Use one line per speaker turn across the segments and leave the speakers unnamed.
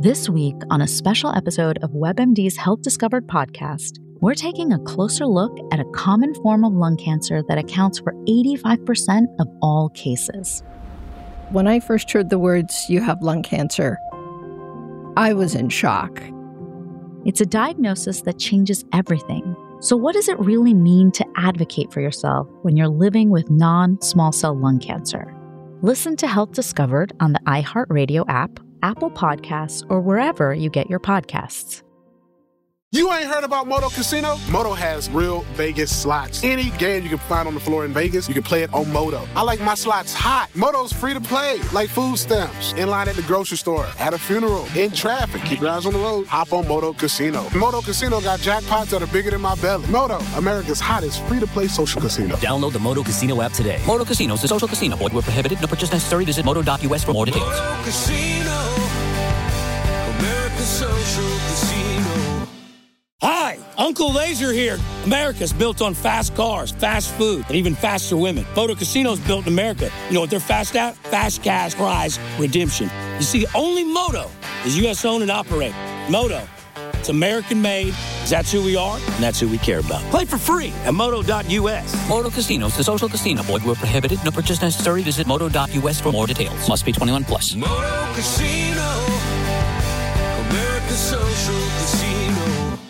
This week, on a special episode of WebMD's Health Discovered podcast, we're taking a closer look at a common form of lung cancer that accounts for 85% of all cases.
When I first heard the words, "you have lung cancer," I was in shock.
It's a diagnosis that changes everything. So what does it really mean to advocate for yourself when you're living with non-small cell lung cancer? Listen to Health Discovered on the iHeartRadio app, Apple Podcasts, or wherever you get your podcasts.
You ain't heard about Moto Casino? Moto has real Vegas slots. Any game you can find on the floor in Vegas, you can play it on Moto. I like my slots hot. Moto's free to play, like food stamps. In line at the grocery store, at a funeral, in traffic. Keep your eyes on the road. Hop on Moto Casino. Moto Casino got jackpots that are bigger than my belly. Moto, America's hottest free-to-play social casino.
Download the Moto Casino app today. Moto Casino is a social casino. Void where prohibited. No purchase necessary. Visit moto.us for more details.
Moto Casino, America's social casino.
Hi, Uncle Laser here. America's built on fast cars, fast food, and even faster women. Moto Casino's built in America. You know what they're fast at? Fast cash prize redemption. You see, only Moto is U.S. owned and operated. Moto, it's American made. That's who we are, and that's who we care about. Play for free at moto.us.
Moto Casino is a social casino. Void where prohibited. No purchase necessary. Visit moto.us for more details. Must be 21 plus.
Moto Casino, America's social casino.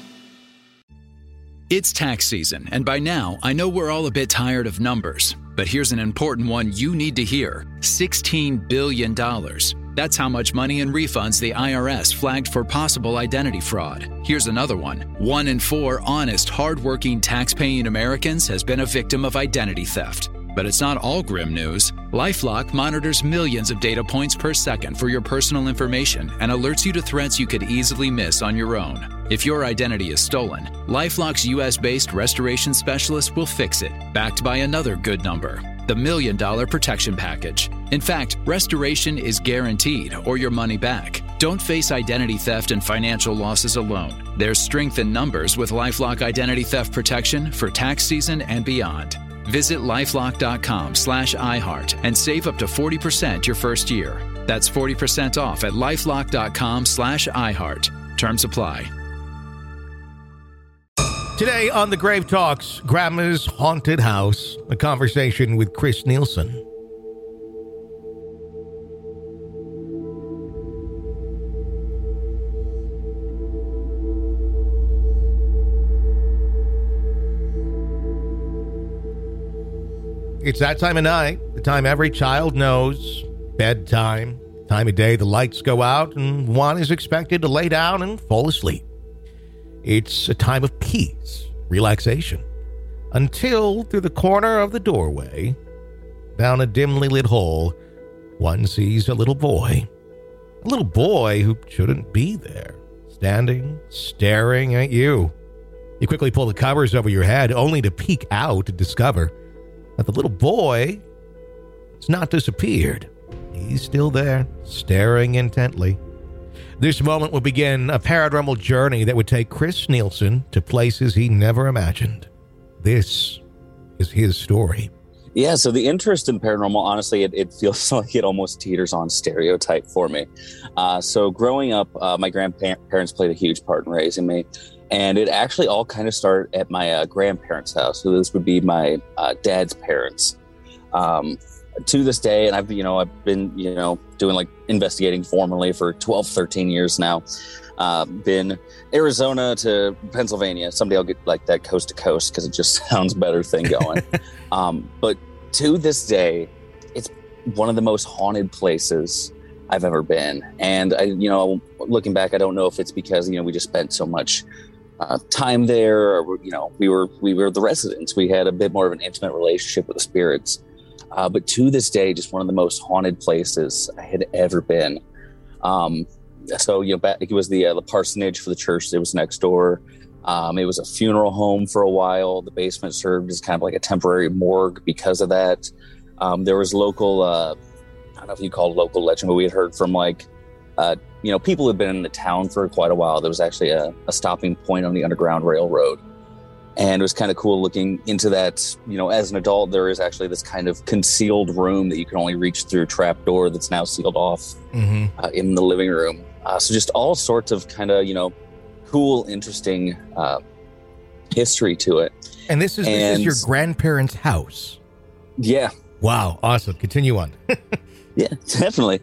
It's tax season, and by now, I know we're all a bit tired of numbers. But here's an important one you need to hear. $16 billion. That's how much money in refunds the IRS flagged for possible identity fraud. Here's another one. 1 in 4 honest, hardworking, tax-paying Americans has been a victim of identity theft. But it's not all grim news. LifeLock monitors millions of data points per second for your personal information and alerts you to threats you could easily miss on your own. If your identity is stolen, LifeLock's U.S.-based restoration specialist will fix it, backed by another good number, the $1 Million Protection Package. In fact, restoration is guaranteed or your money back. Don't face identity theft and financial losses alone. There's strength in numbers with LifeLock Identity Theft Protection for tax season and beyond. Visit LifeLock.com/iHeart and save up to 40% your first year. That's 40% off at LifeLock.com/iHeart. Terms apply.
Today on The Grave Talks, Grandma's Haunted House, a conversation with Chris Nielsen. It's that time of night, the time every child knows, bedtime, time of day the lights go out and one is expected to lay down and fall asleep. It's a time of peace, relaxation, until through the corner of the doorway, down a dimly lit hole, one sees a little boy who shouldn't be there, standing, staring at you. You quickly pull the covers over your head, only to peek out to discover that the little boy has not disappeared. He's still there, staring intently. This moment will begin a paranormal journey that would take Chris Nielsen to places he never imagined. This is his story.
Yeah, so the interest in paranormal, honestly, it feels like it almost teeters on stereotype for me. So growing up, my grandparents played a huge part in raising me. And it actually all kind of started at my grandparents' house. So this would be my dad's parents. To this day, and I've been doing like investigating formally for 12, 13 years now. Been Arizona to Pennsylvania. Someday I'll get like that coast to coast because it just sounds better thing going. But to this day, it's one of the most haunted places I've ever been. And looking back, I don't know if it's because we just spent so much time there, or we were the residents. We had a bit more of an intimate relationship with the spirits. But to this day, just one of the most haunted places I had ever been. So back, it was the parsonage for the church that was next door. It was a funeral home for a while. The basement served as kind of like a temporary morgue because of that. There was local, I don't know if you call it local legend, but we had heard from people who had been in the town for quite a while. There was actually a stopping point on the Underground Railroad. And it was kind of cool looking into that. As an adult, there is actually this kind of concealed room that you can only reach through a trap door that's now sealed off in the living room. So just all sorts of kind of, cool, interesting history to it.
And this is your grandparents' house.
Yeah.
Wow. Awesome. Continue on.
Yeah, definitely.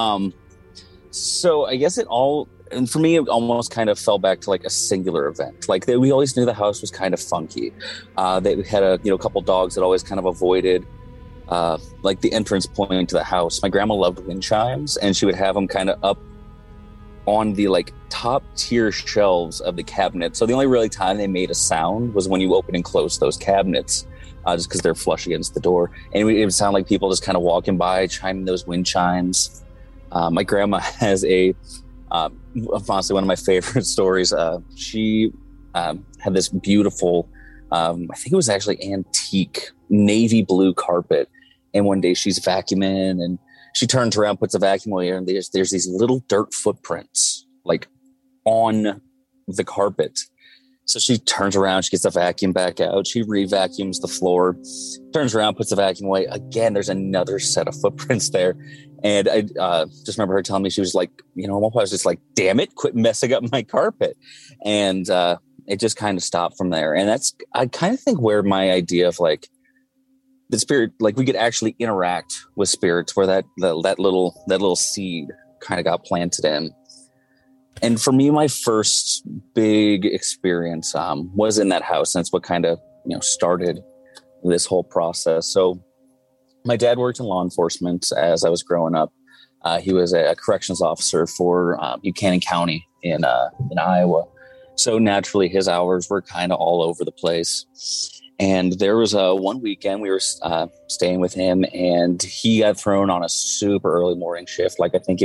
So I guess and for me, it almost kind of fell back to like a singular event. Like we always knew the house was kind of funky. They had a couple dogs that always kind of avoided like the entrance point to the house. My grandma loved wind chimes, and she would have them kind of up on the like top tier shelves of the cabinet. So the only really time they made a sound was when you open and close those cabinets, just because they're flush against the door. And it would sound like people just kind of walking by, chiming those wind chimes. My grandma has honestly, one of my favorite stories. She had this beautiful, I think it was actually antique navy blue carpet. And one day she's vacuuming and she turns around, puts a vacuum away, and there's these little dirt footprints like on the carpet. So she turns around, she gets the vacuum back out, she re-vacuums the floor, turns around, puts the vacuum away. Again, there's another set of footprints there. And I just remember her telling me, she was like, at one point I was just like, damn it, quit messing up my carpet. And it just kind of stopped from there. And I kind of think where my idea of like the spirit, like we could actually interact with spirits, where that little seed kind of got planted in. And for me, my first big experience was in that house. And that's what kind of, started this whole process. So my dad worked in law enforcement as I was growing up. He was a corrections officer for Buchanan County in Iowa. So naturally, his hours were kind of all over the place. And there was one weekend we were staying with him, and he got thrown on a super early morning shift. Like I think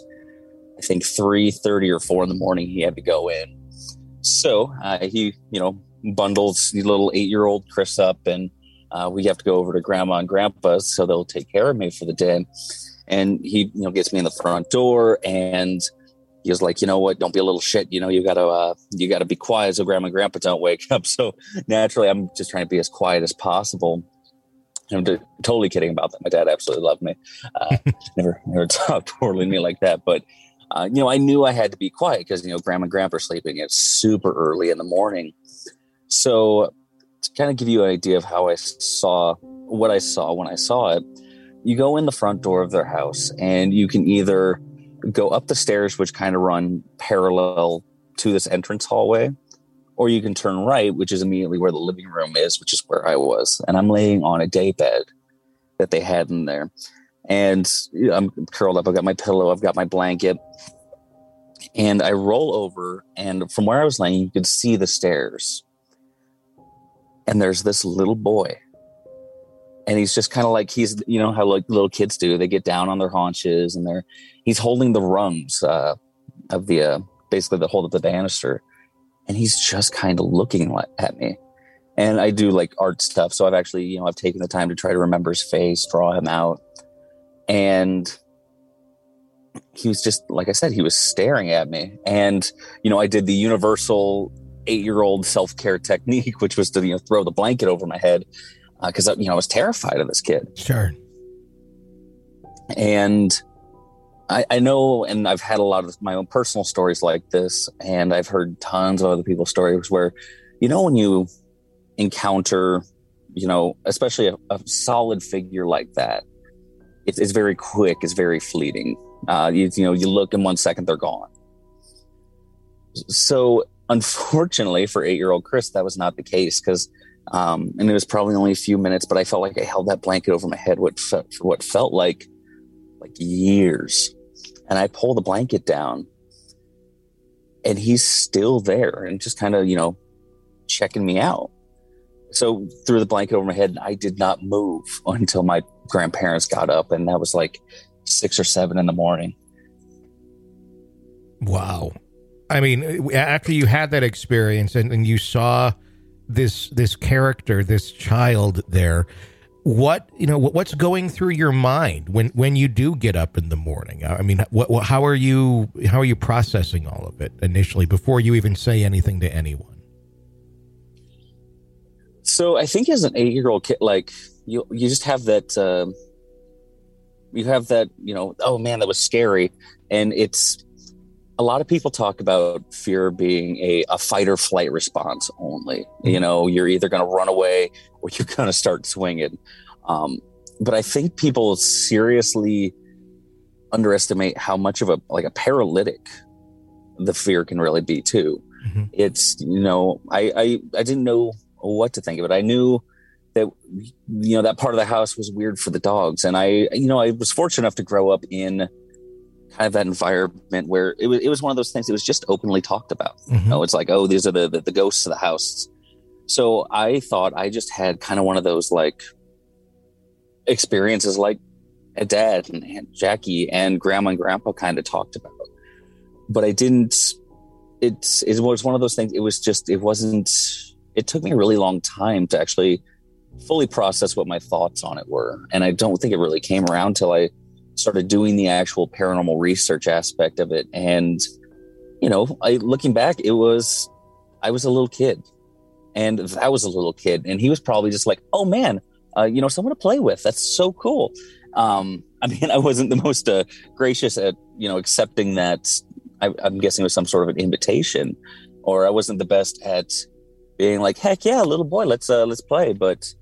3:30 or 4 in the morning he had to go in. So he, bundles the little 8-year-old Chris up, and we have to go over to Grandma and Grandpa's so they'll take care of me for the day. And he, gets me in the front door, and he was like, you know what, don't be a little shit. You gotta be quiet so Grandma and Grandpa don't wake up. So naturally, I'm just trying to be as quiet as possible. I'm totally kidding about that. My dad absolutely loved me. Never talked poorly to me like that. But, I knew I had to be quiet because, Grandma and Grandpa are sleeping. It's super early in the morning. So to kind of give you an idea of how what I saw when I saw it, you go in the front door of their house, and you can either go up the stairs, which kind of run parallel to this entrance hallway, or you can turn right, which is immediately where the living room is, which is where I was. And I'm laying on a day bed that they had in there. And I'm curled up. I've got my pillow. I've got my blanket. And I roll over, and from where I was laying, you could see the stairs. And there's this little boy. And he's just kind of like, he's, how like little kids do. They get down on their haunches, and he's holding the rungs of the, basically the hold of the banister. And he's just kind of looking at me. And I do like art stuff. So I've actually, I've taken the time to try to remember his face, draw him out. And he was just, like I said, he was staring at me. And, I did the universal 8-year-old self-care technique, which was to, throw the blanket over my head. Because, I was terrified of this kid.
Sure.
And I know, and I've had a lot of my own personal stories like this, and I've heard tons of other people's stories where, when you encounter, especially a solid figure like that, it's very quick, it's very fleeting. You look in 1 second, they're gone. So unfortunately for 8-year-old Chris, that was not the case, because and it was probably only a few minutes, but I felt like I held that blanket over my head for what felt like years. And I pull the blanket down, and he's still there and just kind of, checking me out. So threw the blanket over my head, and I did not move until my grandparents got up, and that was like 6 or 7 in the morning.
Wow. I mean, after you had that experience and you saw this character, this child there, what's going through your mind when you do get up in the morning? I mean, how are you processing all of it initially before you even say anything to anyone?
So I think as an 8-year-old kid, like you just have that, oh man, that was scary. And it's a lot of people talk about fear being a fight or flight response only. You know, you're either going to run away or you're going to start swinging. But I think people seriously underestimate how much of a paralytic the fear can really be too. Mm-hmm. It's, you know, I didn't know what to think of it. I knew that, you know, that part of the house was weird for the dogs. And I was fortunate enough to grow up in kind of that environment where it was one of those things that was just openly talked about. Mm-hmm. You know, it's like, oh, these are the ghosts of the house. So I thought I just had kind of one of those like experiences like a dad and Aunt Jackie and Grandma and Grandpa kind of talked about. But I didn't, it was one of those things. It took me a really long time to actually fully process what my thoughts on it were. And I don't think it really came around till I started doing the actual paranormal research aspect of it. And, you know, looking back, I was a little kid and that was a little kid. And he was probably just like, oh man, you know, someone to play with. That's so cool. I mean, I wasn't the most gracious at, you know, accepting that. I'm guessing it was some sort of an invitation, or I wasn't the best at being like, heck yeah, little boy, let's play. But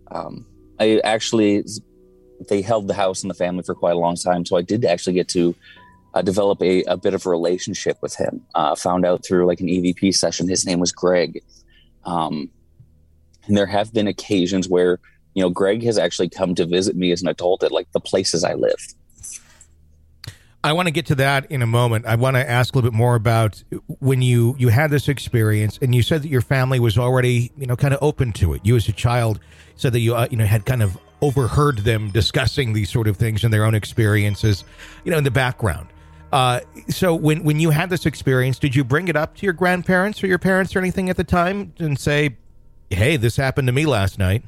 they held the house and the family for quite a long time. So I did actually get to develop a bit of a relationship with him. Found out through like an EVP session, his name was Greg. And there have been occasions where, you know, Greg has actually come to visit me as an adult at like the places I lived.
I want to get to that in a moment. I want to ask a little bit more about when you had this experience, and you said that your family was already, you know, kind of open to it. You as a child said that you had kind of overheard them discussing these sort of things and their own experiences, you know, in the background. So when you had this experience, did you bring it up to your grandparents or your parents or anything at the time and say, hey, this happened to me last night?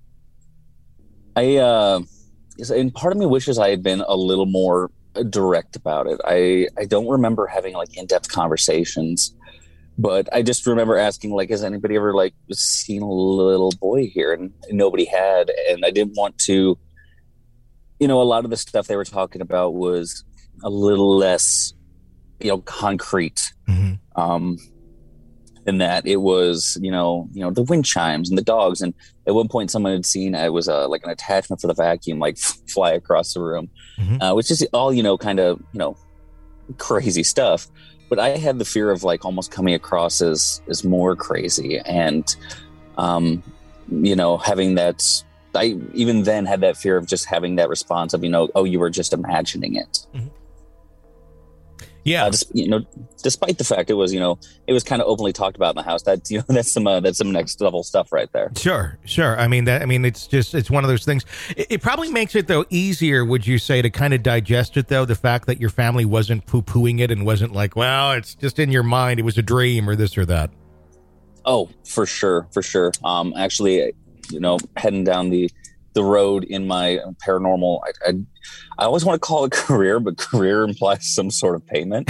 And part of me wishes I had been a little more direct about it. I don't remember having like in-depth conversations, but I just remember asking, like, has anybody ever like seen a little boy here? And nobody had. And I didn't want to, you know, a lot of the stuff they were talking about was a little less, you know, concrete. Mm-hmm. In that it was, you know, the wind chimes and the dogs. And at one point someone had seen, it was like an attachment for the vacuum, like fly across the room, mm-hmm. Which is all, you know, kind of, you know, crazy stuff. But I had the fear of like almost coming across as more crazy. And, you know, having that, I even then had that fear of just having that response of, you know, oh, you were just imagining it.
Mm-hmm. Yeah,
you know, despite the fact it was kind of openly talked about in the house. That, you know, that's some next level stuff right there.
Sure. I mean, it's one of those things. It probably makes it though easier, would you say, to kind of digest it though, the fact that your family wasn't poo-pooing it and wasn't like, well, it's just in your mind, it was a dream or this or that.
Oh, for sure. Actually, you know, heading down the road in my paranormal, I always want to call it career, but career implies some sort of payment.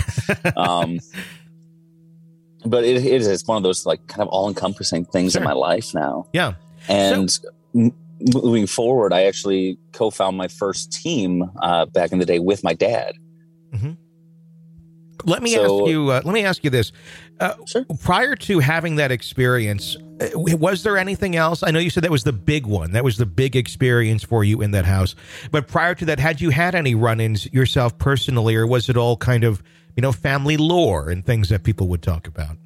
But it's one of those like kind of all-encompassing things
Sure.
in my life now.
Yeah.
And moving forward, I actually co-found my first team back in the day with my dad.
Mm-hmm. Let me ask you this.
Sure.
Prior to having that experience, was there anything else? I know you said that was the big one. That was the big experience for you in that house. But prior to that, had you had any run-ins yourself personally, or was it all kind of, you know, family lore and things that people would talk about?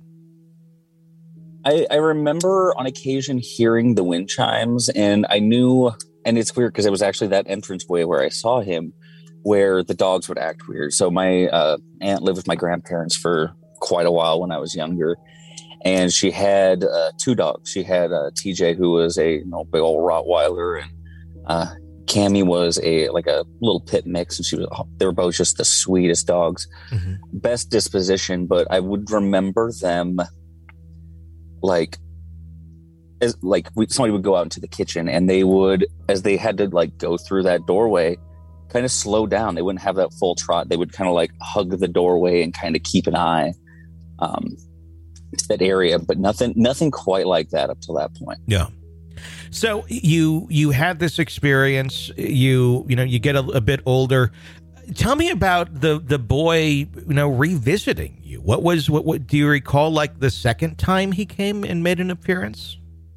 I remember on occasion hearing the wind chimes, and I knew, and it's weird because it was actually that entranceway where I saw him, where the dogs would act weird. So my aunt lived with my grandparents for quite a while when I was younger, and she had two dogs. She had TJ, who was a big old Rottweiler, and Cammy was a little pit mix, and they were both just the sweetest dogs, mm-hmm. best disposition. But I would remember them somebody would go out into the kitchen, and they would, as they had to like go through that doorway, kind of slow down. They wouldn't have that full trot. They would kind of like hug the doorway and kind of keep an eye to that area, but nothing quite like that up till that point.
Yeah. So you had this experience, you get a bit older. Tell me about the boy, revisiting you. What do you recall, like the second time he came and made an appearance?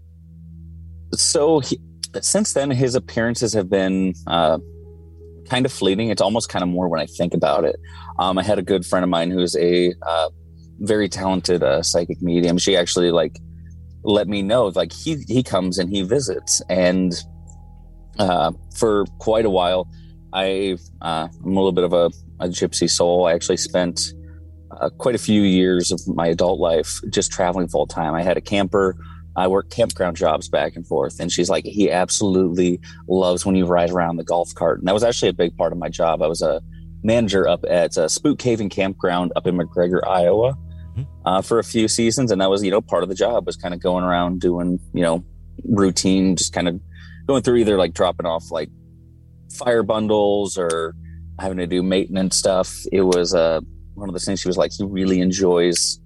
So since then, his appearances have been kind of fleeting. It's almost kind of more when I think about it. I had a good friend of mine who's a very talented psychic medium. She actually let me know, he comes and he visits. And for quite a while, I'm a little bit of a gypsy soul. I actually spent quite a few years of my adult life just traveling full time. I had a camper. I worked campground jobs back and forth. And she's like, he absolutely loves when you ride around the golf cart. And that was actually a big part of my job. I was a manager up at Spook Cave and Campground up in McGregor, Iowa, for a few seasons. And that was, part of the job was kind of going around doing, routine, just kind of going through either dropping off fire bundles or having to do maintenance stuff. It was one of those things. She was like, he really enjoys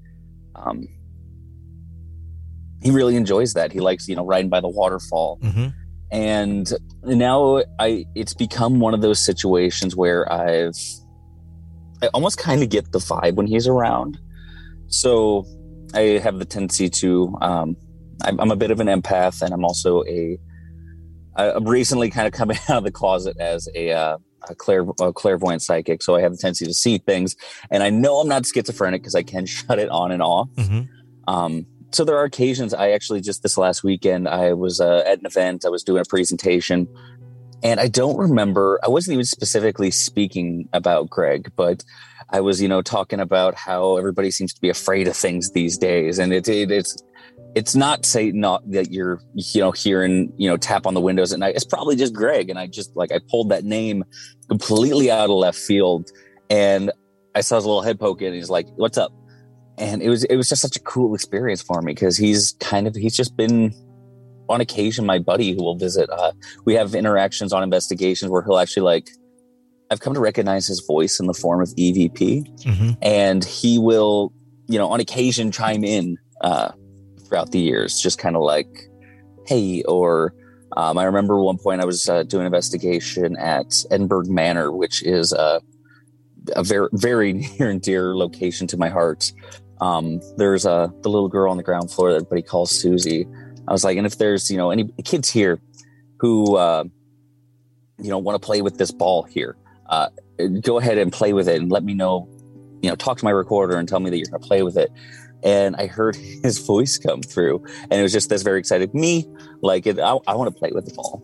that. He likes riding by the waterfall. And now it's become one of those situations where I almost kind of get the vibe when he's around. So I have the tendency to I'm a bit of an empath, and I'm also I'm recently kind of coming out of the closet as a clairvoyant psychic. So I have the tendency to see things, and I know I'm not schizophrenic because I can shut it on and off. So there are occasions. I actually just this last weekend, I was at an event. I was doing a presentation, and I don't remember. I wasn't even specifically speaking about Greg, but I was, talking about how everybody seems to be afraid of things these days, and it's not that you're, hearing, tap on the windows at night. It's probably just Greg. And I just I pulled that name completely out of left field, and I saw his little head poke in, and he's like, "What's up?" And it was just such a cool experience for me, because he's just been on occasion my buddy who will visit. We have interactions on investigations where he'll actually I've come to recognize his voice in the form of EVP, and he will, on occasion chime in, throughout the years, just kind of hey, or I remember one point I was doing an investigation at Edinburgh Manor, which is a very, very near and dear location to my heart. There's the little girl on the ground floor that everybody calls Susie. I was like, and if there's, any kids here who, want to play with this ball here, go ahead and play with it and let me know, talk to my recorder and tell me that you're going to play with it. And I heard his voice come through, and it was just this very excited me. I want to play with the ball.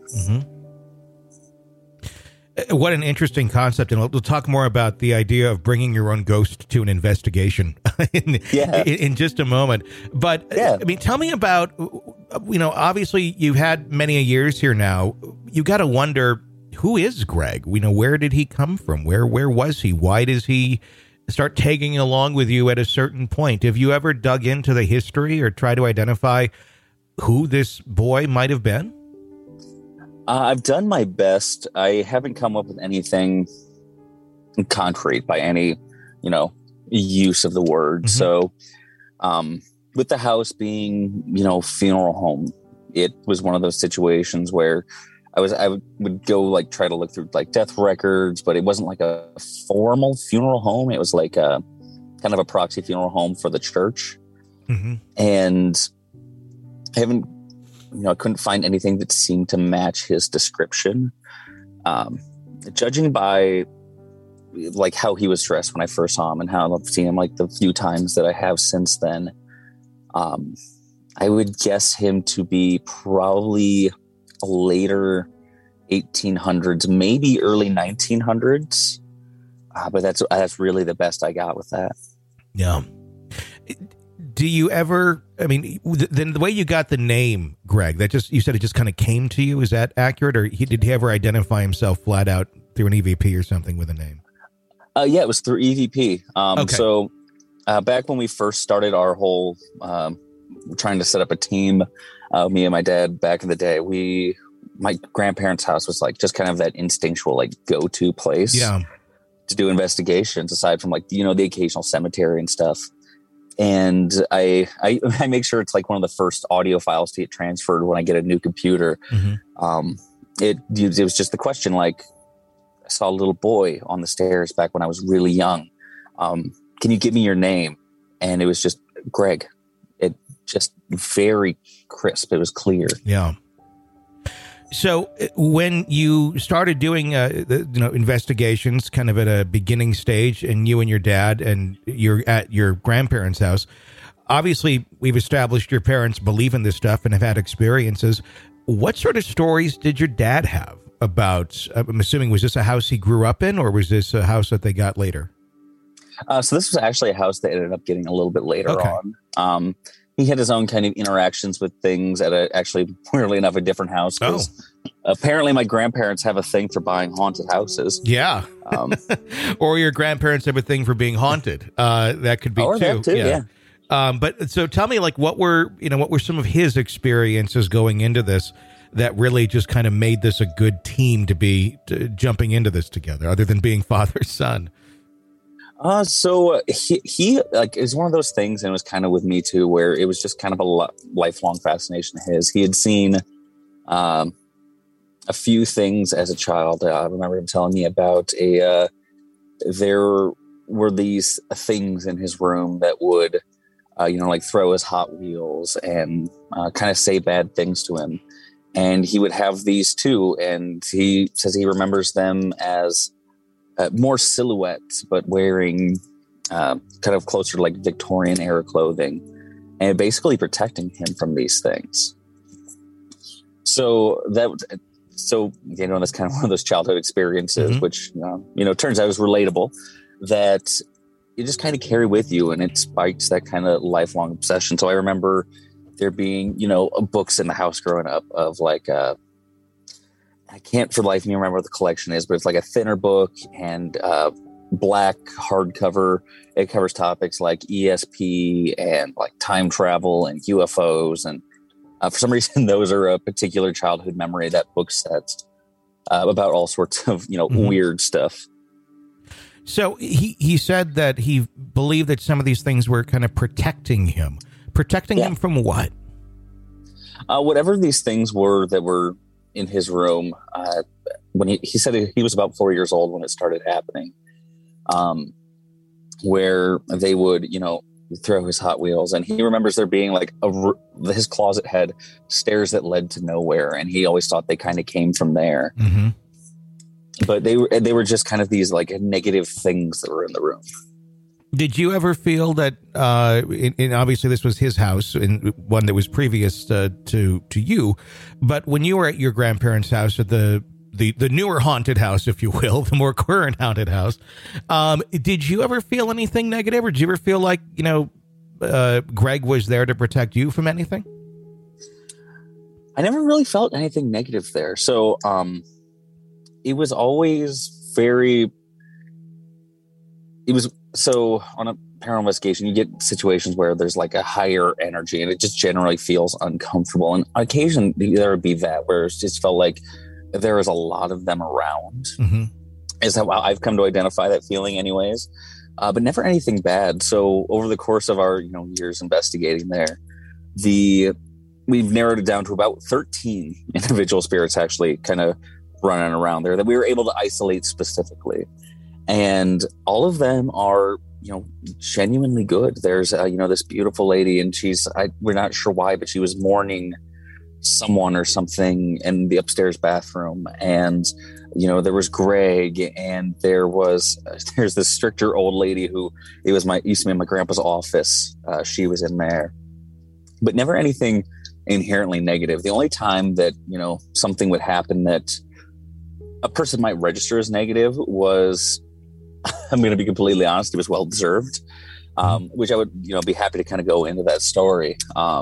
What an interesting concept. And we'll talk more about the idea of bringing your own ghost to an investigation in just a moment. But tell me about, obviously you've had many years here now. You got to wonder, who is Greg? Where did he come from? Where was he? Why does he start tagging along with you at a certain point? Have you ever dug into the history or try to identify who this boy might have been?
I've done my best. I haven't come up with anything concrete by any, use of the word. So, with the house being, funeral home, it was one of those situations where I would go try to look through death records, but it wasn't a formal funeral home. It was a kind of a proxy funeral home for the church. And I haven't, I couldn't find anything that seemed to match his description. Judging by how he was dressed when I first saw him and how I've seen him the few times that I have since then, I would guess him to be probably later 1800s, maybe early 1900s. But that's really the best I got with that.
Yeah. Do you ever, the way you got the name Greg, you said it just kind of came to you. Is that accurate? Or did he ever identify himself flat out through an EVP or something with a name?
Yeah, it was through EVP.
Okay.
So back when we first started our whole trying to set up a team, me and my dad back in the day, my grandparents' house was just kind of that instinctual go-to place to do investigations, aside from the occasional cemetery and stuff. And I make sure it's one of the first audio files to get transferred when I get a new computer. It was just the question I saw a little boy on the stairs back when I was really young. Can you give me your name? And it was just Greg. It just very crisp. It was clear.
Yeah. So when you started doing, investigations kind of at a beginning stage, and you and your dad and you're at your grandparents' house, obviously we've established your parents believe in this stuff and have had experiences. What sort of stories did your dad have about, I'm assuming, was this a house he grew up in, or was this a house that they got later?
So this was actually a house that ended up getting a little bit later on. He had his own kind of interactions with things at actually, weirdly enough, a different house. Apparently my grandparents have a thing for buying haunted houses.
Yeah. Or your grandparents have a thing for being haunted. That could be
or
too.
That too, yeah.
But so tell me, like, what were some of his experiences going into this that really just kind of made this a good team to be jumping into this together, other than being father-son?
So he like, is one of those things, and it was kind of with me too, where it was just kind of a lifelong fascination of his. He had seen a few things as a child. I remember him telling me about there were these things in his room that would, like throw his Hot Wheels and kind of say bad things to him. And he would have these too. And he says he remembers them as more silhouettes, but wearing kind of closer to like Victorian era clothing, and basically protecting him from these things. So that's kind of one of those childhood experiences, which turns out is relatable, that you just kind of carry with you, and it spikes that kind of lifelong obsession. So I remember there being books in the house growing up of like I can't for the life of me remember what the collection is, but it's like a thinner book and black hardcover. It covers topics like ESP and like time travel and UFOs. And for some reason, those are a particular childhood memory, that book set, about all sorts of, weird stuff.
So he said that he believed that some of these things were kind of protecting him. Protecting him from what?
Whatever these things were that were in his room, when he said he was about 4 years old when it started happening, where they would, throw his Hot Wheels. And he remembers there being like his closet had stairs that led to nowhere. And he always thought they kind of came from there. Mm-hmm. But they were just kind of these like negative things that were in the room.
Did you ever feel that, and obviously this was his house, and one that was previous to you, but when you were at your grandparents' house, at the newer haunted house, if you will, the more current haunted house, did you ever feel anything negative, or did you ever feel like, Greg was there to protect you from anything?
I never really felt anything negative there. So it was always very... So on a paranormal investigation, you get situations where there's like a higher energy and it just generally feels uncomfortable. And on occasion, there would be that where it just felt like there was a lot of them around. Mm-hmm. Is how I've come to identify that feeling anyways, but never anything bad. So over the course of our years investigating there, we've narrowed it down to about 13 individual spirits actually kind of running around there that we were able to isolate specifically. And all of them are, genuinely good. There's, this beautiful lady, and we're not sure why, but she was mourning someone or something in the upstairs bathroom. And, there was Greg, and there's this stricter old lady who used to be in my grandpa's office. She was in there, but never anything inherently negative. The only time that, something would happen that a person might register as negative was, I'm going to be completely honest, it was well-deserved, which I would, be happy to kind of go into that story.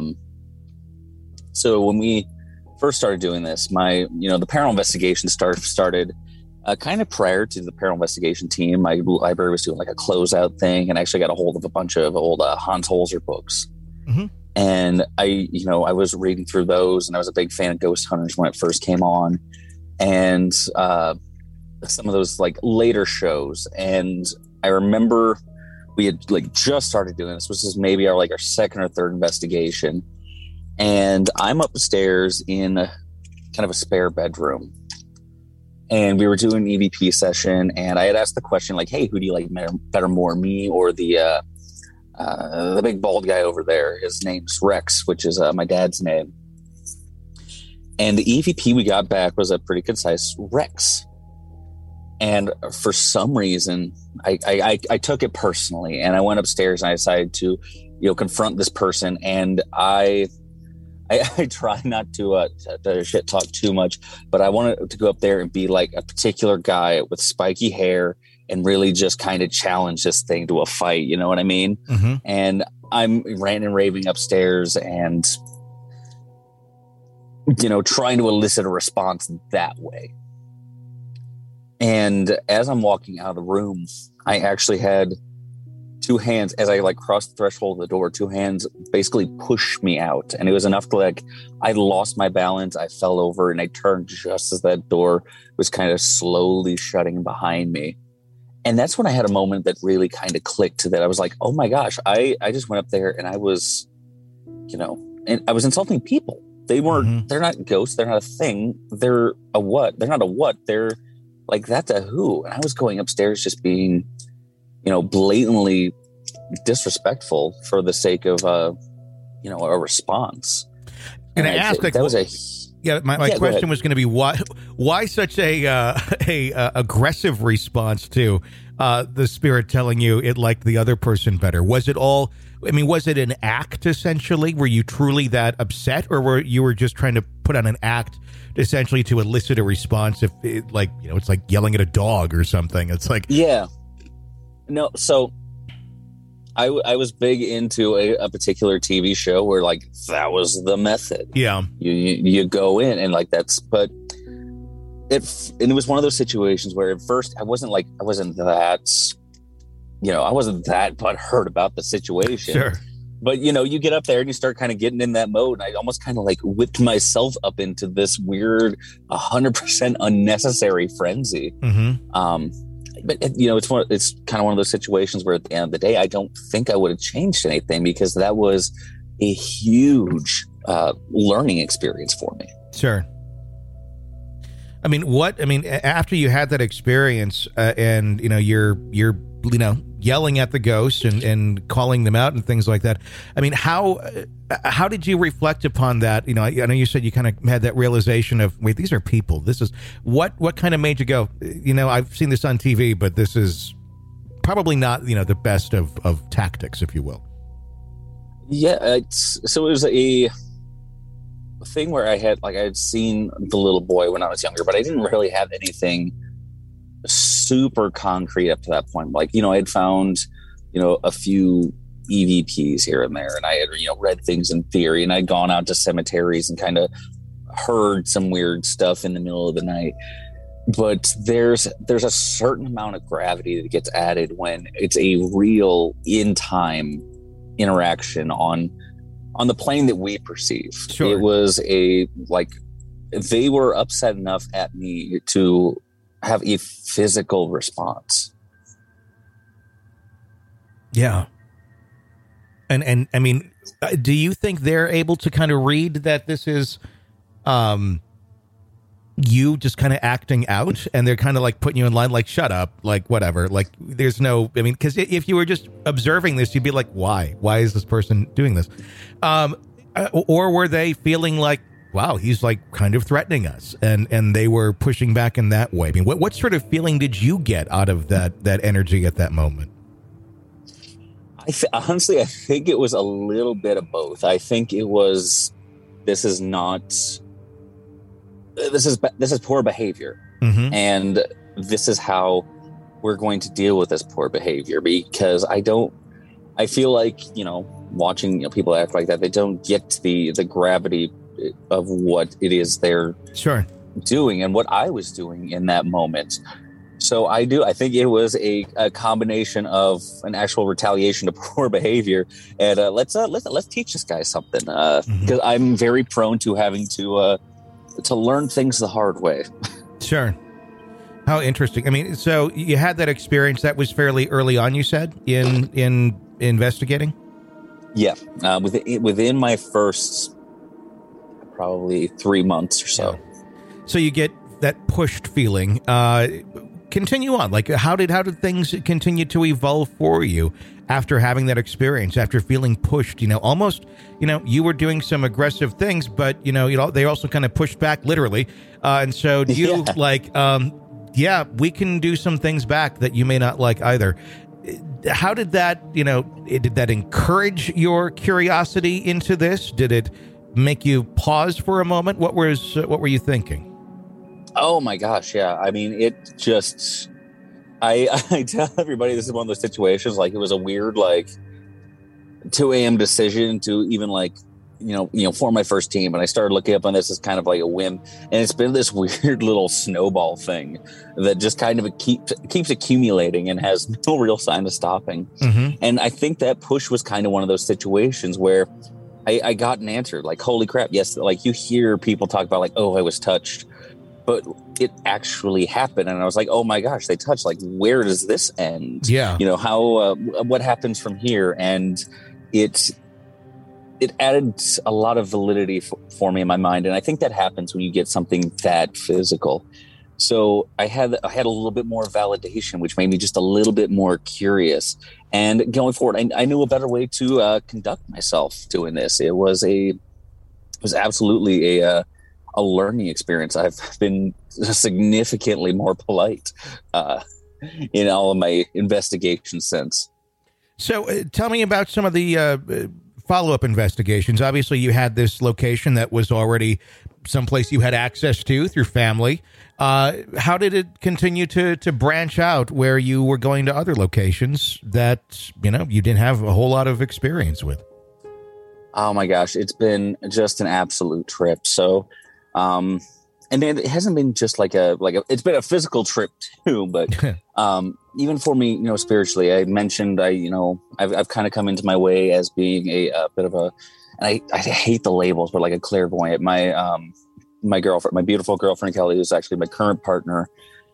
So when we first started doing this, the paranormal investigation started kind of prior to the paranormal investigation team. My library was doing like a closeout thing, and I actually got a hold of a bunch of old Hans Holzer books. Mm-hmm. And I was reading through those, and I was a big fan of Ghost Hunters when it first came on. And some of those like later shows, and I remember we had like just started doing this. This was maybe our second or third investigation, and I'm upstairs in kind of a spare bedroom, and we were doing an EVP session, and I had asked the question like, "Hey, who do you like better, more me or the big bald guy over there?" His name's Rex, which is my dad's name. And the EVP we got back was a pretty concise Rex. And for some reason, I took it personally, and I went upstairs and I decided to, confront this person. And I try not to shit talk too much, but I wanted to go up there and be like a particular guy with spiky hair and really just kind of challenge this thing to a fight. You know what I mean?
Mm-hmm.
And I'm ranting and raving upstairs and, trying to elicit a response that way. And as I'm walking out of the room, I actually had two hands, as I crossed the threshold of the door, two hands basically pushed me out. And it was enough to I lost my balance. I fell over and I turned just as that door was kind of slowly shutting behind me. And that's when I had a moment that really kind of clicked, that I was like, oh my gosh, I just went up there and I was, and I was insulting people. They weren't, they're not ghosts. They're not a thing. They're a what? They're not a what. They're that's a who. And I was going upstairs just being, blatantly disrespectful for the sake of, a response.
And I asked, my question was going to be why such a aggressive response to the spirit telling you it liked the other person better? Was it all? Was it an act essentially? Were you truly that upset, or were you just trying to put on an act essentially to elicit a response? If it, it's like yelling at a dog or something. It's like,
yeah, no. So I was big into a particular TV show where that was the method.
Yeah,
you go in and but it was one of those situations where at first I wasn't that. I wasn't that butthurt about the situation.
Sure.
But, you get up there and you start kind of getting in that mode. And I almost kind of whipped myself up into this weird 100% unnecessary frenzy.
Mm-hmm.
But, it's kind of one of those situations where at the end of the day, I don't think I would have changed anything, because that was a huge learning experience for me.
Sure. After you had that experience and, you're yelling at the ghosts and calling them out and things like that. How did you reflect upon that? I know you said you kind of had that realization of, wait, these are people. This is what kind of made you go, I've seen this on TV, but this is probably not, the best of tactics, if you will.
Yeah. So it was a thing where I had seen the little boy when I was younger, but I didn't really have anything super concrete up to that point. I had found, a few EVPs here and there, and I had, read things in theory, and I'd gone out to cemeteries and kind of heard some weird stuff in the middle of the night. But there's a certain amount of gravity that gets added when it's a real in-time interaction on the plane that we perceive.
Sure.
It was they were upset enough at me to have a physical response.
Yeah. And do you think they're able to kind of read that this is you just kind of acting out, and they're kind of putting you in line, shut up, whatever, there's no, because if you were just observing this, you'd be like, why is this person doing this? Or were they feeling wow, he's kind of threatening us, and they were pushing back in that way? What sort of feeling did you get out of that energy at that moment?
Honestly, I think it was a little bit of both. I think it was, this is poor behavior.
Mm-hmm.
And this is how we're going to deal with this poor behavior, because I feel like, watching people act like that, they don't get the gravity of what it is they're
sure
doing and what I was doing in that moment. So I think it was a combination of an actual retaliation to poor behavior, and let's teach this guy something, because I'm very prone to having to learn things the hard way.
Sure. How interesting. So you had that experience that was fairly early on, you said, in investigating?
Yeah. Within my first probably 3 months or so.
Yeah. So you get that pushed feeling. Continue on. Like, how did things continue to evolve for you after having that experience, after feeling pushed? Almost, you were doing some aggressive things, but they also kind of pushed back literally. And so do you we can do some things back that you may not like either. How did that, did that encourage your curiosity into this? Did it make you pause for a moment? What were you thinking?
Oh my gosh, yeah. I mean, it just, I tell everybody this is one of those situations, like it was a weird, 2 a.m. decision to even form my first team. And I started looking up on this as kind of like a whim. And it's been this weird little snowball thing that just kind of keeps accumulating and has no real sign of stopping. Mm-hmm. And I think that push was kind of one of those situations where I got an answer like, holy crap. Yes. Like you hear people talk about like, oh, I was touched. But it actually happened. And I was like, oh my gosh, they touched. Like, where does this end?
Yeah.
What happens from here? And it added a lot of validity for me in my mind. And I think that happens when you get something that physical. So I had a little bit more validation, which made me just a little bit more curious. And going forward, I knew a better way to conduct myself doing this. It was absolutely a learning experience. I've been significantly more polite in all of my investigation since.
So tell me about some of the follow-up investigations. Obviously, you had this location that was already someplace you had access to through family. How did it continue to branch out where you were going to other locations that, you didn't have a whole lot of experience with?
Oh my gosh, it's been just an absolute trip. So, and it hasn't been just it's been a physical trip too, but, even for me, spiritually, I mentioned, I've kind of come into my way as being a bit of and I hate the labels, but like a clairvoyant. My girlfriend, my beautiful girlfriend, Kelly, who's actually my current partner.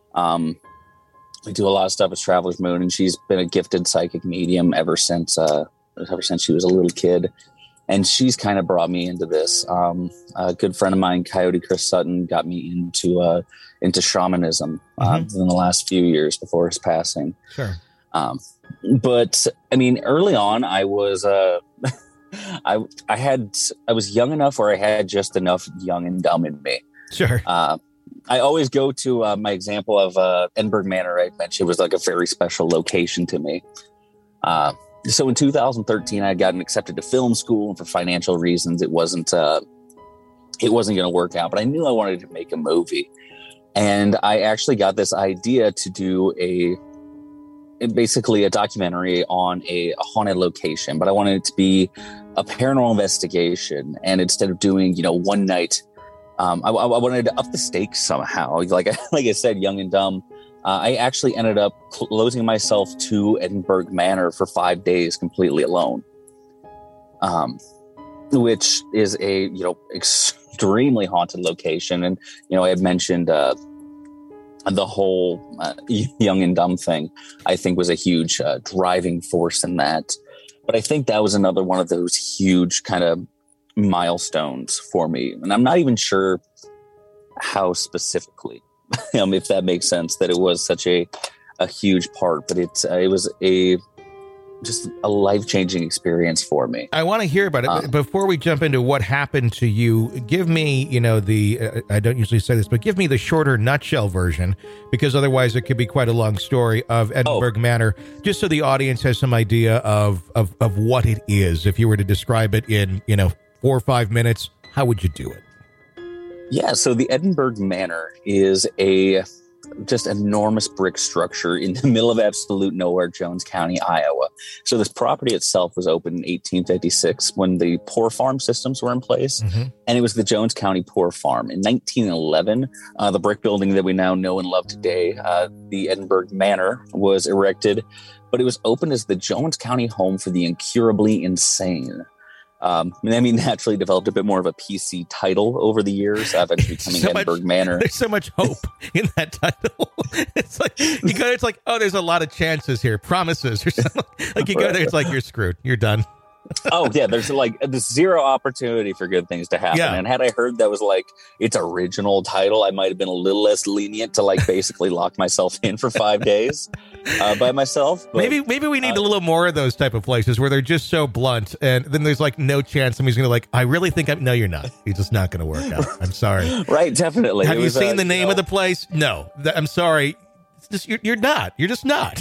We do a lot of stuff with Traveler's Moon, and she's been a gifted psychic medium ever since she was a little kid. And she's kind of brought me into this. A good friend of mine, Coyote Chris Sutton, got me into shamanism in the last few years before his passing.
Sure.
But I mean, early on, I was I was young enough where I had just enough young and dumb in me.
Sure.
I always go to my example of Edinburgh Manor. I mentioned it was like a very special location to me. So in 2013, I had gotten accepted to film school, and for financial reasons, it wasn't going to work out. But I knew I wanted to make a movie, and I actually got this idea to do basically a documentary on a haunted location. But I wanted it to be a paranormal investigation, and instead of doing one night, I wanted to up the stakes somehow. Like I said, young and dumb. I actually ended up closing myself to Edinburgh Manor for 5 days completely alone, which is a extremely haunted location. And I had mentioned the whole young and dumb thing. I think was a huge driving force in that. But I think that was another one of those huge kind of milestones for me, and I'm not even sure how specifically. If that makes sense, that it was such a huge part, but it was just a life-changing experience for me.
I want to hear about it. Before we jump into what happened to you, give me, I don't usually say this, but give me the shorter nutshell version, because otherwise it could be quite a long story of Edinburgh Manor, just so the audience has some idea of what it is. If you were to describe it in, 4 or 5 minutes, how would you do it?
Yeah, so the Edinburgh Manor is a just enormous brick structure in the middle of absolute nowhere, Jones County, Iowa. So this property itself was opened in 1856 when the Poor Farm systems were in place, and it was the Jones County Poor Farm. In 1911, the brick building that we now know and love today, the Edinburgh Manor, was erected, but it was opened as the Jones County home for the incurably insane. Naturally developed a bit more of a PC title over the years, eventually becoming Edinburgh Manor.
There's so much hope in that title. It's like, oh, there's a lot of chances here, promises or something. Like you go there, it's like you're screwed, you're done.
Oh yeah, there's like zero opportunity for good things to happen.
Yeah.
And had I heard that was like its original title, I might have been a little less lenient to like basically lock myself in for 5 days by myself. But,
maybe we need a little more of those type of places where they're just so blunt, and then there's like no chance somebody's gonna like, I really think no, you're not. It's just not gonna work out. I'm sorry.
Right, definitely.
Have you seen the name of the place? No. I'm sorry. It's just, you're not. You're just not.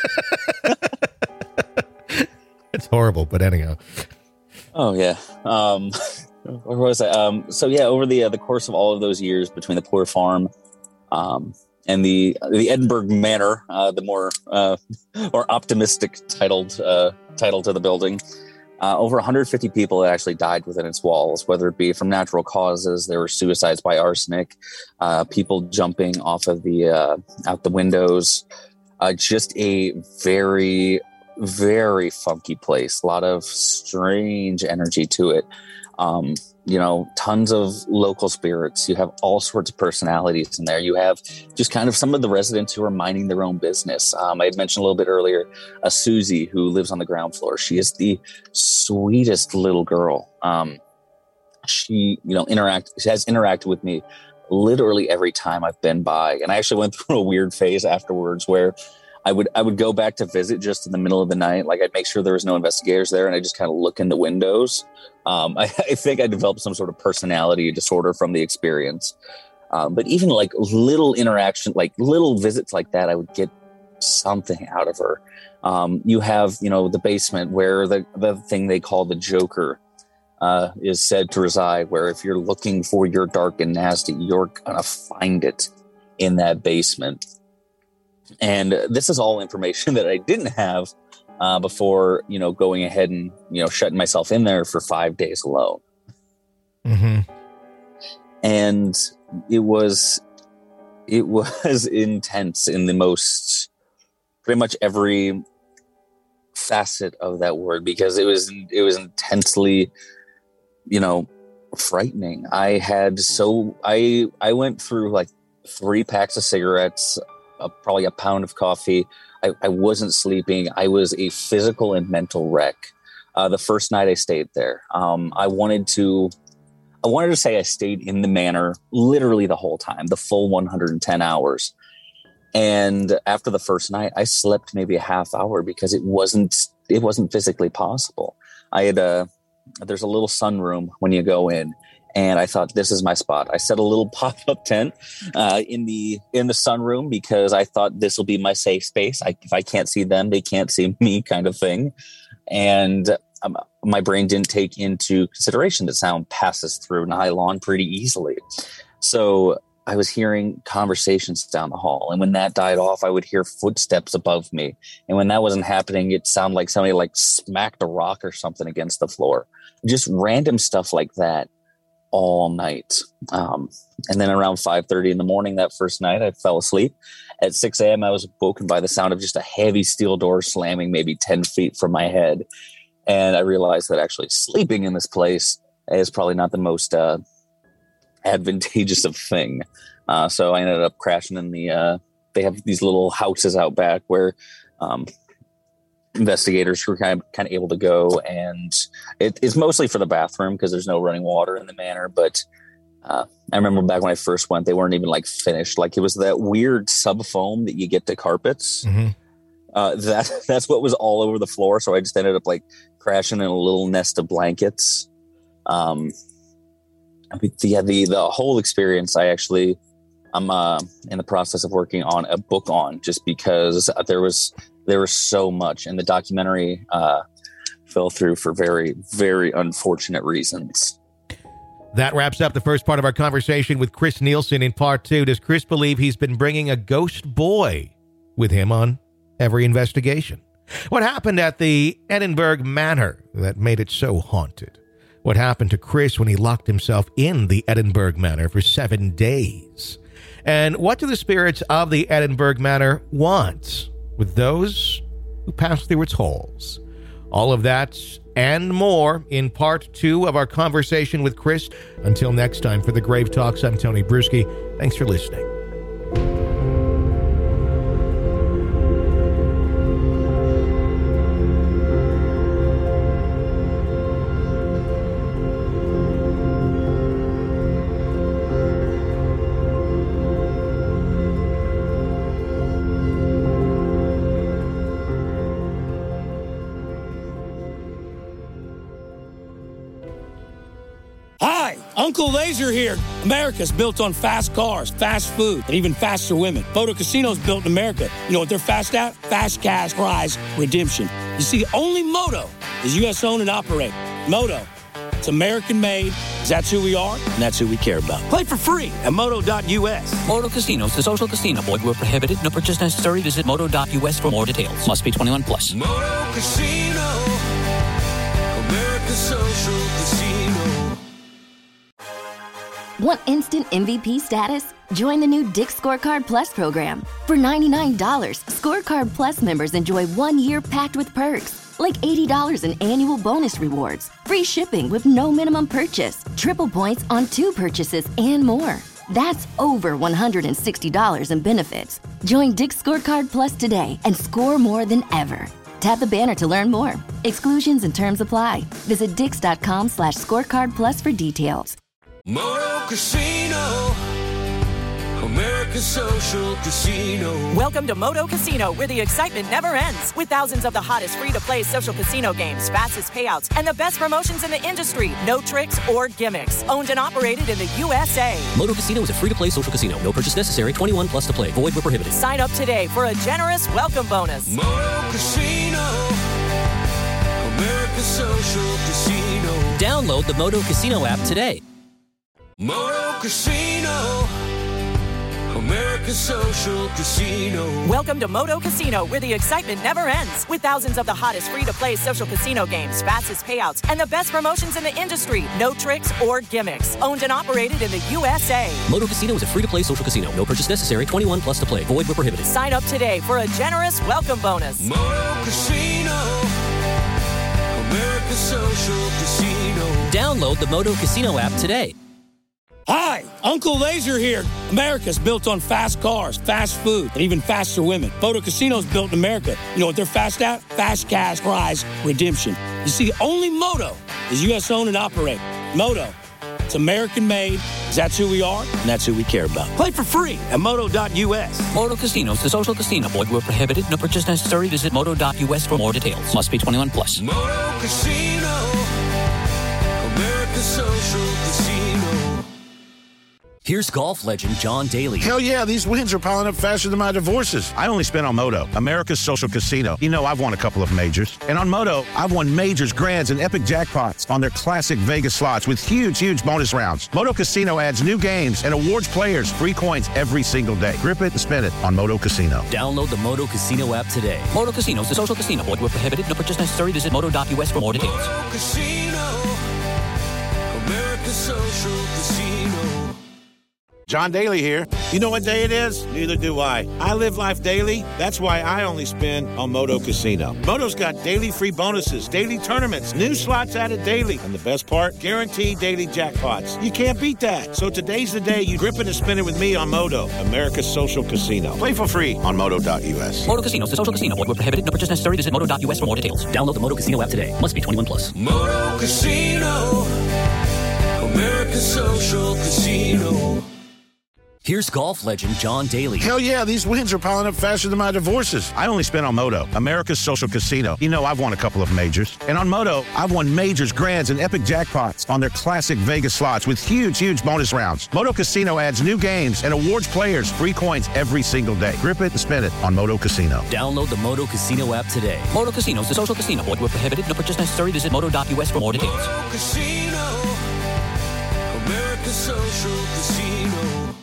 It's horrible, but anyhow.
Oh yeah. Where was I? So yeah, over the course of all of those years between the Poor Farm, and the Edinburgh Manor, the more optimistic title to the building, over 150 people had actually died within its walls, whether it be from natural causes. There were suicides by arsenic, people jumping off of out the windows. Just a very, very funky place. A lot of strange energy to it. Tons of local spirits. You have all sorts of personalities in there. You have just kind of some of the residents who are minding their own business. I had mentioned a little bit earlier, Susie, who lives on the ground floor. She is the sweetest little girl. She has interacted with me literally every time I've been by. And I actually went through a weird phase afterwards where I would go back to visit just in the middle of the night. Like I'd make sure there was no investigators there, and I just kind of look in the windows. I think I developed some sort of personality disorder from the experience. But even like little interaction, like little visits like that, I would get something out of her. You have, the basement where the thing they call the Joker is said to reside, where if you're looking for your dark and nasty, you're going to find it in that basement. And this is all information that I didn't have before, going ahead and, shutting myself in there for 5 days alone.
Mm-hmm.
And it was intense in the most, pretty much every facet of that word, because it was intensely, frightening. I went through like 3 packs of cigarettes, probably a pound of coffee. I wasn't sleeping. I was a physical and mental wreck. The first night I stayed there, I wanted to say I stayed in the manor literally the whole time, the full 110 hours. And after the first night, I slept maybe a half hour because it wasn't physically possible. There's a little sunroom when you go in. And I thought, this is my spot. I set a little pop-up tent in the sunroom because I thought this will be my safe space. If I can't see them, they can't see me, kind of thing. And my brain didn't take into consideration that sound passes through nylon pretty easily. So I was hearing conversations down the hall. And when that died off, I would hear footsteps above me. And when that wasn't happening, it sounded like somebody like smacked a rock or something against the floor. Just random stuff like that. All night. And then around 5:30 in the morning that first night, I fell asleep. At 6 a.m., I was woken by the sound of just a heavy steel door slamming maybe 10 feet from my head. And I realized that actually sleeping in this place is probably not the most advantageous of thing. So I ended up crashing in they have these little houses out back where investigators were kind of able to go, and it's mostly for the bathroom because there's no running water in the manor. But I remember back when I first went, they weren't even like finished. Like it was that weird sub foam that you get to carpets. Mm-hmm. That's what was all over the floor. So I just ended up like crashing in a little nest of blankets. The whole experience, I'm in the process of working on a book on, just because there was so much, and the documentary fell through for very, very unfortunate reasons.
That wraps up the first part of our conversation with Chris Nielsen. In part 2, does Chris believe he's been bringing a ghost boy with him on every investigation? What happened at the Edinburgh Manor that made it so haunted? What happened to Chris when he locked himself in the Edinburgh Manor for 7 days? And what do the spirits of the Edinburgh Manor want with those who pass through its halls? All of that and more in part 2 of our conversation with Chris. Until next time, for the Grave Talks, I'm Tony Bruschi. Thanks for listening.
Uncle Laser here. America's built on fast cars, fast food, and even faster women. Moto Casino's built in America. You know what they're fast at? Fast cash, prize, redemption. You see, only Moto is U.S. owned and operated. Moto, it's American made. That's who we are, and that's who we care about. Play for free at moto.us.
Moto Casinos, the social casino. Void where prohibited. No purchase necessary. Visit moto.us for more details. Must be 21 plus.
Moto Casino, America's social casino.
Want instant MVP status? Join the new Dick's Scorecard Plus program. For $99, Scorecard Plus members enjoy 1 year packed with perks, like $80 in annual bonus rewards, free shipping with no minimum purchase, triple points on 2 purchases, and more. That's over $160 in benefits. Join Dick's Scorecard Plus today and score more than ever. Tap the banner to learn more. Exclusions and terms apply. Visit dix.com/scorecardplus for details.
Moto Casino, America's social casino.
Welcome to Moto Casino, where the excitement never ends. With thousands of the hottest free-to-play social casino games, fastest payouts, and the best promotions in the industry. No tricks or gimmicks. Owned and operated in the USA.
Moto Casino is a free-to-play social casino. No purchase necessary. 21 plus to play. Void where prohibited.
Sign up today for a generous welcome bonus.
Moto Casino, America's social casino.
Download the Moto Casino app today.
Moto Casino, America's social casino.
Welcome to Moto Casino, where the excitement never ends. With thousands of the hottest free-to-play social casino games, fastest payouts, and the best promotions in the industry. No tricks or gimmicks. Owned and operated in the USA.
Moto Casino is a free-to-play social casino. No purchase necessary. 21 plus to play. Void where prohibited.
Sign up today for a generous welcome bonus.
Moto Casino, America's social casino.
Download the Moto Casino app today.
Hi, Uncle Laser here. America's built on fast cars, fast food, and even faster women. Moto Casino's built in America. You know what they're fast at? Fast cash, prize, redemption. You see, only Moto is U.S. owned and operated. Moto, it's American made. That's who we are, and that's who we care about. Play for free at moto.us.
Moto Casinos, the social casino. Void where prohibited. No purchase necessary. Visit moto.us for more details. Must be 21 plus.
Moto Casino, America's social casino.
Here's golf legend John Daly.
Hell yeah, these wins are piling up faster than my divorces. I only spent on Moto, America's social casino. You know, I've won a couple of majors. And on Moto, I've won majors, grands, and epic jackpots on their classic Vegas slots with huge, huge bonus rounds. Moto Casino adds new games and awards players free coins every single day. Grip it and spin it on Moto Casino.
Download the Moto Casino app today.
Moto Casinos, the social casino. Void where prohibited. No purchase necessary. Visit moto.us for more details.
Moto Casino, America's social casino.
John Daly here. You know what day it is? Neither do I. I live life daily. That's why I only spend on Moto Casino. Moto's got daily free bonuses, daily tournaments, new slots added daily. And the best part? Guaranteed daily jackpots. You can't beat that. So today's the day you grip it and spin it with me on Moto, America's social casino. Play for free on moto.us.
Moto Casinos, the social casino. Void where prohibited. No purchase necessary. Visit moto.us for more details.
Download the Moto Casino app today. Must be 21 plus.
Moto Casino, America's social casino.
Here's golf legend John Daly.
Hell yeah, these wins are piling up faster than my divorces. I only spent on Moto, America's social casino. You know, I've won a couple of majors. And on Moto, I've won majors, grands, and epic jackpots on their classic Vegas slots with huge, huge bonus rounds. Moto Casino adds new games and awards players free coins every single day. Grip it and spin it on Moto Casino.
Download the Moto Casino app today.
Moto Casinos, the social casino. Void where prohibited. No purchase necessary. Visit moto.us for more details.
Moto Casino, America's social casino.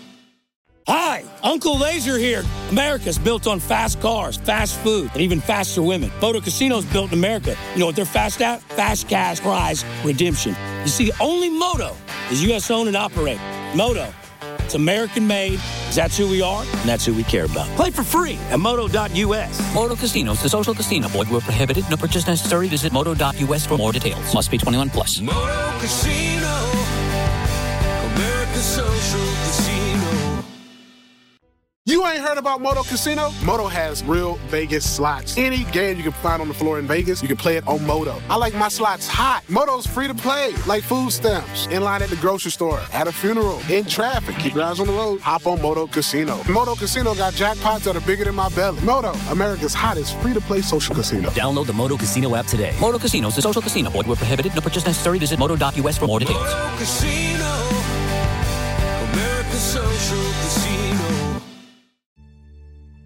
Hi, Uncle Laser here. America's built on fast cars, fast food, and even faster women. Moto Casino's built in America. You know what they're fast at? Fast cash, prize, redemption. You see, only Moto is U.S. owned and operated. Moto, it's American made. That's who we are, and that's who we care about. Play for free at moto.us.
Moto Casinos, the social casino. Void where prohibited. No purchase necessary. Visit moto.us for more details. Must be 21 plus.
Moto Casino, America's social casino.
You ain't heard about Moto Casino? Moto has real Vegas slots. Any game you can find on the floor in Vegas, you can play it on Moto. I like my slots hot. Moto's free to play, like food stamps. In line at the grocery store, at a funeral, in traffic. Keep your eyes on the road. Hop on Moto Casino. Moto Casino got jackpots that are bigger than my belly. Moto, America's hottest free-to-play social casino.
Download the Moto Casino app today.
Moto Casinos, the social casino. Void where prohibited. No purchase necessary. Visit moto.us for more details.
Moto Casino,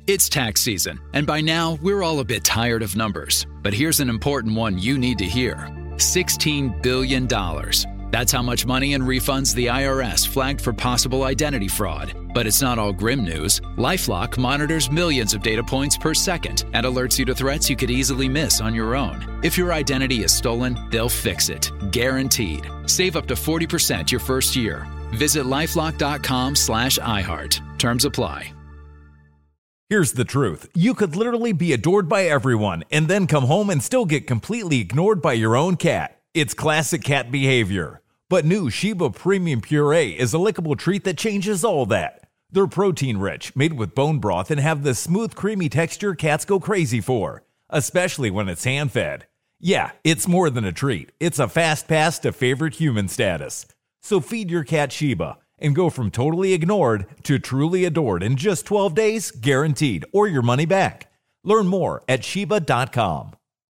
It's tax season, and by now, we're all a bit tired of numbers. But here's an important one you need to hear. $16 billion. That's how much money in refunds the IRS flagged for possible identity fraud. But it's not all grim news. LifeLock monitors millions of data points per second and alerts you to threats you could easily miss on your own. If your identity is stolen, they'll fix it. Guaranteed. Save up to 40% your first year. Visit LifeLock.com/iHeart. Terms apply.
Here's the truth. You could literally be adored by everyone and then come home and still get completely ignored by your own cat. It's classic cat behavior. But new Sheba Premium Puree is a lickable treat that changes all that. They're protein-rich, made with bone broth, and have the smooth, creamy texture cats go crazy for, especially when it's hand-fed. Yeah, it's more than a treat. It's a fast pass to favorite human status. So feed your cat Sheba and go from totally ignored to truly adored in just 12 days, guaranteed, or your money back. Learn more at Sheba.com.